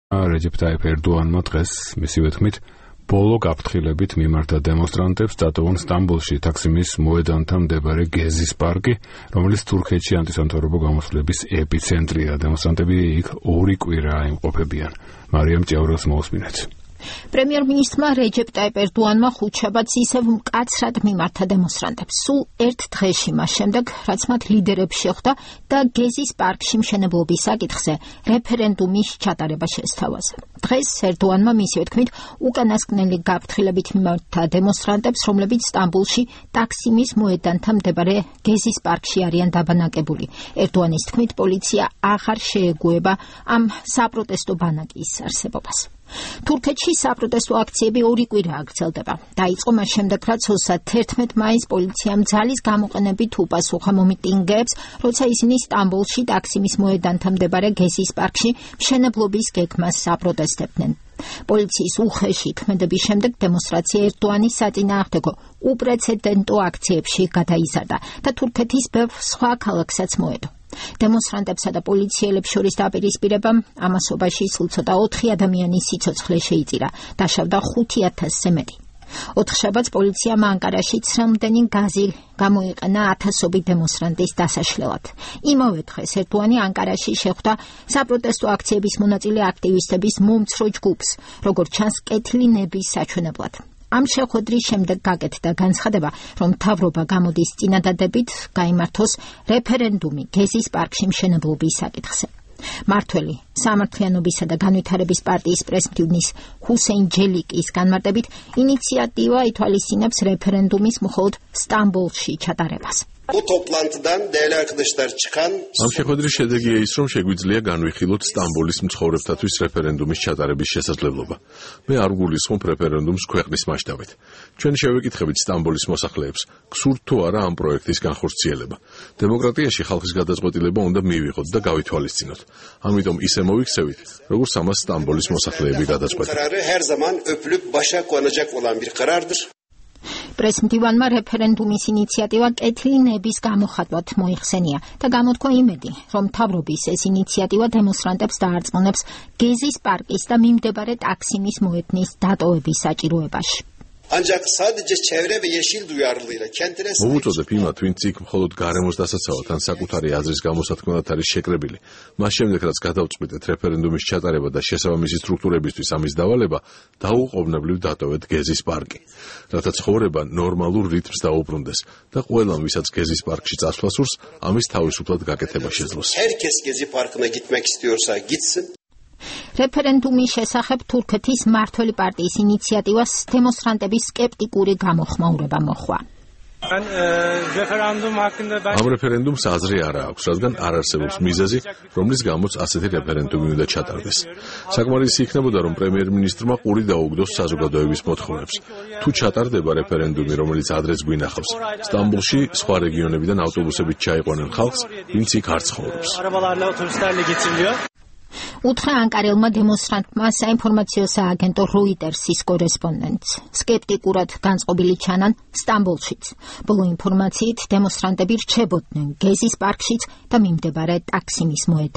რეჯეპ ტაიპ ერდოანმა დღეს მისივე თქმით ბოლო გაფრთხილებით მიმართა დემონსტრანტებს დატოვონ სტამბოლში თაქსიმის მოედანთან მდებარე გეზის პარკი, რომელიც თურქეთში ანტისამთავრობო გამოსვლების ეპიცენტრია. დემონსტრანტები იქ 2 კვირა იმყოფებიან. მარიამ ჭიაურელს მოусმინეთ. პრემიერ-მინისტრმა რეჯეპ ტაიპ ერდოანმა ხუთშაბათს ისევ მკაცრად მიმართა დემონსტრანტებს. სულ ერთ დღეში მას შემდეგ, რაც მათ ლიდერებს შეხვდა და გეზის პარკში მშენებლობის საკითხზე რეფერენდუმის ჩატარება შესთავაზა. დღეს ერდოანმა მისივე თქმით უკანასკნელი გაფრთხილებით მიმართა დემონსტრანტებს, რომლებიც სტამბოლში ტაქსიმის მოედანთან მდებარე გეზის პარკში არიან დაბანაკებული. ერდოანის თქმით პოლიცია აღარ შეეგუება ამ საპროტესტო ბანაკის არსებობას. თურქეთში საპროტესტო აქციები 2 კვირაა გრძელდება. დაიწყო მას შემდეგ, რაც 31 მაისს პოლიციამ ძალის გამოყენებით უპასუხა მომიტინგეებს, როცა ისინი სტამბოლში ტაქსიმის მოედანთან მდებარე გეზის პარკში მშენებლობის გეგმას საპროტესტებდნენ. პოლიციის უხეში ქმედების შემდეგ დემონსტრაცია ერდოანის საწინააღმდეგო უპრეცედენტო აქციებში გადაიზარდა და თურქეთის ბევრ სხვა ქალაქსაც მოედო. დემონსტრანტებსა და პოლიციელებს შორის დაპირისპირებამ ამასობაში სულ ცოტა 4 ადამიანის სიცოცხლე შეიწირა, დაშავდა 5,000-ზე მეტი. 4 შაბათს პოლიციამ ანკარაში ცრემლდენი გაზი გამოიყენა 1000-ობით დემონსტრანტის დასაშლელად. იმავე დღეს ერდოანი ანკარაში შეხვდა საპროტესტო აქციების მონაწილე აქტივისტების მომცრო ჯგუფს, როგორც ჩანს კეთილი ნების საჩვენებლად. ამ შეხვედრის შემდეგ გაკეთდა განცხადება, რომ მთავრობა გამოდის წინადადებით გაიმართოს რეფერენდუმი გეზის პარკში მშენებლობის საკითხზე. მართველი სამართლიანობისა და განვითარების პარტიის პრესმდივნის ჰუსეინ ჯელიკის განმარტებით ინიციატივა ითვალისწინებს რეფერენდუმის მხოლოდ სტამბოლში ჩატარებას. ამ შეხვედრის შედეგია ის, რომ შეგვიძლია განვიხილოთ სტამბოლის მცხოვრებთათვის რეფერენდუმის ჩატარების შესაძლებლობა. მე არ გულისხმობ რეფერენდუმს ქვეყნის მასშტაბით. ჩვენ შევეკითხებით სტამბოლის მოსახლეებს, გსურთ თუ არა ამ პროექტის განხორციელება. დემოკრატიაში ხალხის გადაწყვეტილება უნდა მივიღოთ და გავითვალისწინოთ. ამიტომ ისე მოვიქცევით, როგორც ამას სტამბოლის მოსახლეები გადაწყვეტენ. პრესმდივანმა რეფერენდუმის ინიციატივა კეთილი ნების გამოხატვად მოიხსენია და გამოთქვა იმედი, რომ მთავრობის ეს ინიციატივა დემონსტრანტებს დაარწმუნებს გეზის პარკის და მიმდებარე ტაქსიმის მოედნის დატოვების საჭიროებაში. მოვუწოდებ იმათ, ვინც იქ მხოლოდ გარემოს დასაცავად ან საკუთარი აზრის გამოსათქმელად არის შეკრებილი. მას შემდეგ, რაც გადავწყვიტეთ რეფერენდუმის ჩატარება და შესაბამისი სტრუქტურებისთვის ამის დავალება, დაუყოვნებლივ დატოვეთ გეზის პარკი, რათა ცხოვრება ნორმალურ რიტმს დაუბრუნდეს და ყველამ, ვისაც გეზის პარკში წასვლა სურს, ამის თავისუფლად გაკეთება შეძლოს. რეფერენდუმის შესახებ თურქეთის მმართველი პარტიის ინიციატივას დემონსტრანტების სკეპტიკური გამოხმაურება მოჰყვა. ამ რეფერენდუმს აზრი არ აქვს, რადგან არ არსებობს მიზეზი, რომლის გამოც ასეთი რეფერენდუმი უნდა ჩატარდეს. საკმარისი იქნებოდა, რომ პრემიერ-მინისტრმა ყური დაუგდოს საზოგადოების მოთხოვნებს. თუ ჩატარდება რეფერენდუმი, რომელიც ადრეც გვინახავს, სტამბოლში სხვა რეგიონებიდან ავტობუსებით ჩაიყვანენ ხალხს, ვინც იქ არ ცხოვრობს. უთხრა ანკარელმა დემონსტრანტმა საინფორმაციო სააგენტო როიტერსის კორესპონდენტს. სკეპტიკურად განწყობილი ჩანან სტამბოლშიც. ბოლო ინფორმაციით დემონსტრანტები რჩებოდნენ გეზის პარკშიც და მიმდებარე ტაქსიმის მოედანში.